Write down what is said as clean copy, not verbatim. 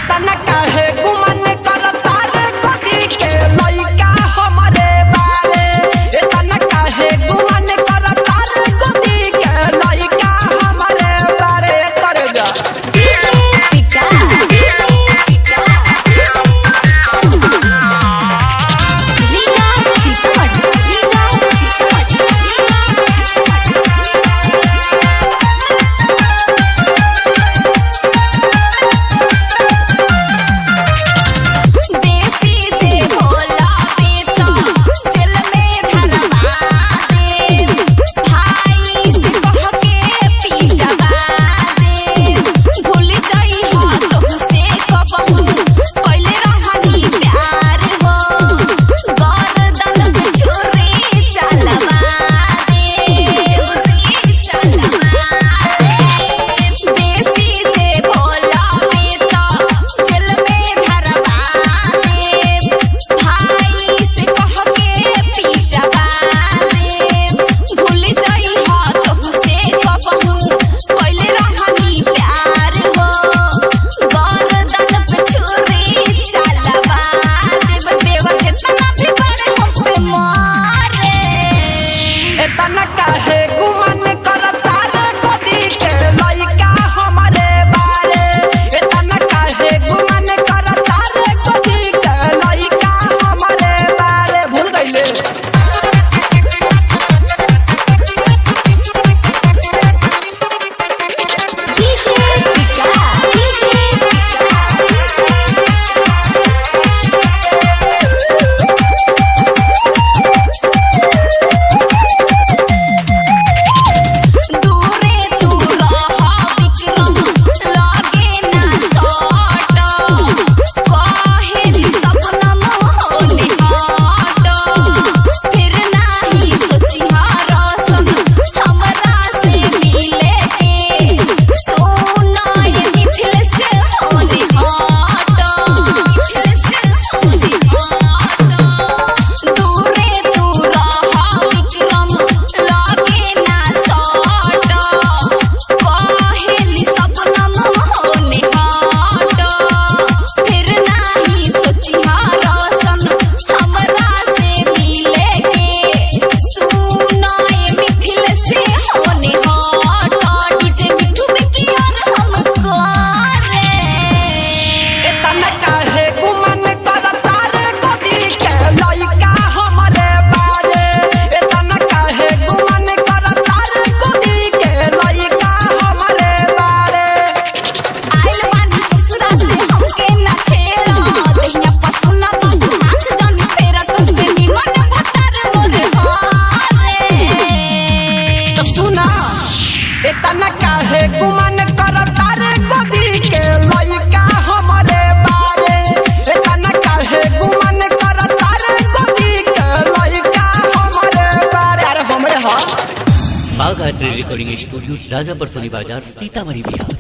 एतना काहे गुमान करता रे गोदी के लइका हमरे बारे एतना काहे गुमान करता रे गोदी के लइका हमरे बारे कर जा एतना काहे गुमान करता रे गोदी के लइका हमरे बारे एतना काहे गुमान करता रे गोदी के लइका हमरे बारे भूल गइले एतना काहे गुमान करता रे गोदी के लइका हमरे बारे एतना काहे गुमान करता रे गोदी के लइका हमरे बारे अरे हमरे ह बाघ रिकॉर्डिंग स्टूडियो राजापुर सोनी बाजार सीतामढ़ी बिहार।